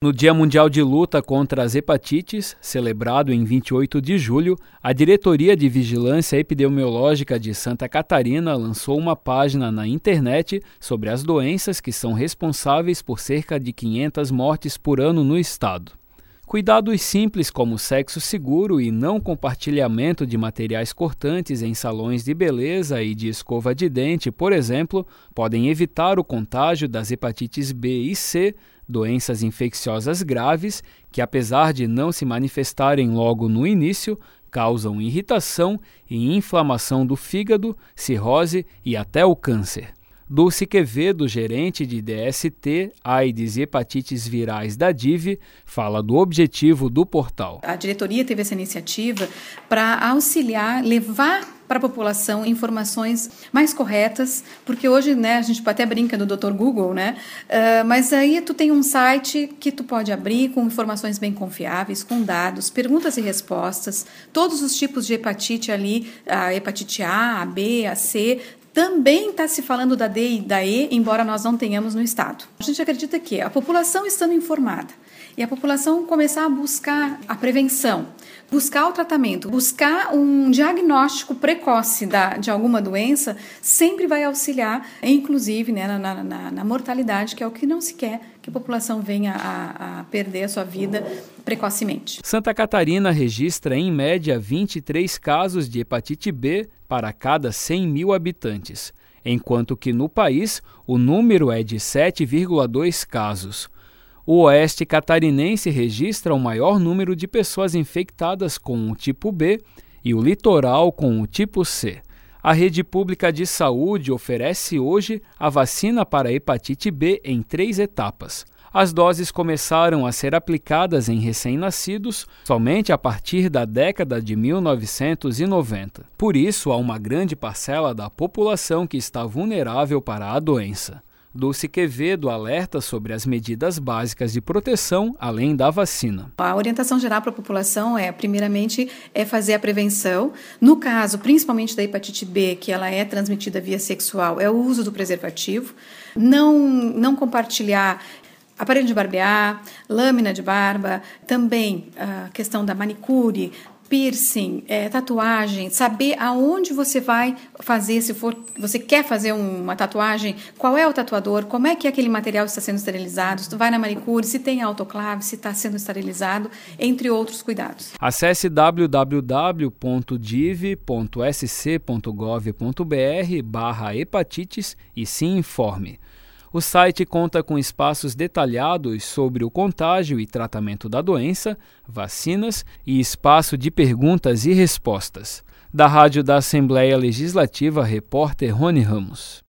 No Dia Mundial de Luta contra as Hepatites, celebrado em 28 de julho, a Diretoria de Vigilância Epidemiológica de Santa Catarina lançou uma página na internet sobre as doenças que são responsáveis por cerca de 500 mortes por ano no estado. Cuidados simples como sexo seguro e não compartilhamento de materiais cortantes em salões de beleza e de escova de dente, por exemplo, podem evitar o contágio das hepatites B e C, doenças infecciosas graves que, apesar de não se manifestarem logo no início, causam irritação e inflamação do fígado, cirrose e até o câncer. Dulce Quevedo, gerente de DST, AIDS e hepatites virais da DIV, fala do objetivo do portal. A diretoria teve essa iniciativa para auxiliar, levar para a população informações mais corretas, porque hoje, a gente até brinca do Dr. Google, mas aí tu tem um site que tu pode abrir com informações bem confiáveis, com dados, perguntas e respostas, todos os tipos de hepatite ali, a hepatite A, a B, a C. Também está se falando da D e da E, embora nós não tenhamos no estado. A gente acredita que a população estando informada e a população começar a buscar a prevenção, buscar o tratamento, buscar um diagnóstico precoce de alguma doença, sempre vai auxiliar, inclusive na mortalidade, que é o que não se quer, que a população venha a perder a sua vida precocemente. Santa Catarina registra, em média, 23 casos de hepatite B para cada 100 mil habitantes, enquanto que no país o número é de 7,2 casos. O oeste catarinense registra o maior número de pessoas infectadas com o tipo B e o litoral com o tipo C. A rede pública de saúde oferece hoje a vacina para a hepatite B em 3 etapas. As doses começaram a ser aplicadas em recém-nascidos somente a partir da década de 1990. Por isso, há uma grande parcela da população que está vulnerável para a doença. Dulce Quevedo alerta sobre as medidas básicas de proteção, além da vacina. A orientação geral para a população primeiramente, fazer a prevenção. No caso, principalmente da hepatite B, que ela é transmitida via sexual, é o uso do preservativo. Não compartilhar aparelho de barbear, lâmina de barba, também a questão da manicure, piercing, tatuagem, saber aonde você vai fazer, se você quer fazer uma tatuagem, qual é o tatuador, como é que aquele material está sendo esterilizado, se tu vai na manicure, se tem autoclave, se está sendo esterilizado, entre outros cuidados. Acesse www.div.sc.gov.br/hepatites e se informe. O site conta com espaços detalhados sobre o contágio e tratamento da doença, vacinas e espaço de perguntas e respostas. Da Rádio da Assembleia Legislativa, repórter Rony Ramos.